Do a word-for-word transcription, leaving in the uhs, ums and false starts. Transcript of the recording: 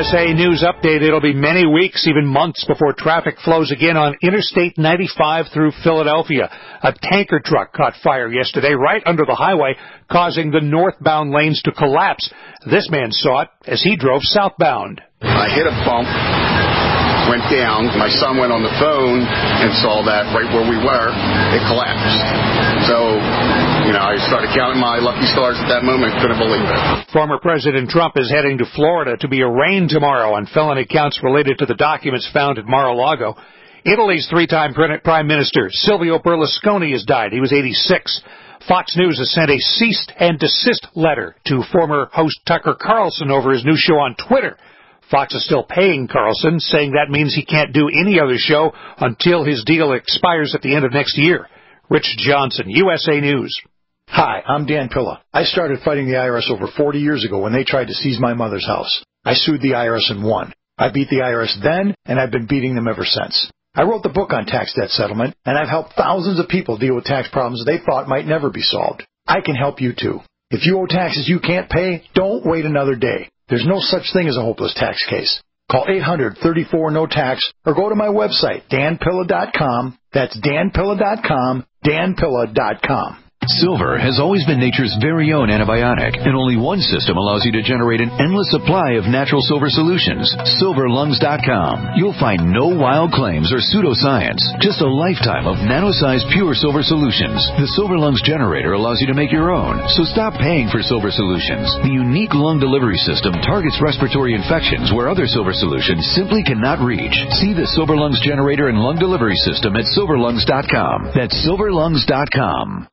S A News Update. It'll be many weeks, even months, before traffic flows again on Interstate ninety-five through Philadelphia. A tanker truck caught fire yesterday right under the highway, causing the northbound lanes to collapse. This man saw it as he drove southbound. I hit a bump, went down. My son went on the phone and saw that right where we were, it collapsed. So, you know, I started counting my lucky stars at that moment. Couldn't believe it. Former President Trump is heading to Florida to be arraigned tomorrow on felony counts related to the documents found at Mar-a-Lago. Italy's three-time Prime Minister Silvio Berlusconi has died. He was eighty-six. Fox News has sent a cease and desist letter to former host Tucker Carlson over his new show on Twitter. Fox is still paying Carlson, saying that means he can't do any other show until his deal expires at the end of next year. Rich Johnson, U S A News. Hi, I'm Dan Pilla. I started fighting the I R S over forty years ago when they tried to seize my mother's house. I sued the I R S and won. I beat the I R S then, and I've been beating them ever since. I wrote the book on tax debt settlement, and I've helped thousands of people deal with tax problems they thought might never be solved. I can help you too. If you owe taxes you can't pay, don't wait another day. There's no such thing as a hopeless tax case. Call eight hundred, thirty-four, no tax or go to my website, dan pilla dot com. That's dan pilla dot com, dan pilla dot com. Silver has always been nature's very own antibiotic, and only one system allows you to generate an endless supply of natural silver solutions. silver lungs dot com. You'll find no wild claims or pseudoscience, just a lifetime of nano-sized pure silver solutions. The Silver Lungs generator allows you to make your own, so stop paying for silver solutions. The unique lung delivery system targets respiratory infections where other silver solutions simply cannot reach. See the Silver Lungs generator and lung delivery system at silver lungs dot com. That's silver lungs dot com.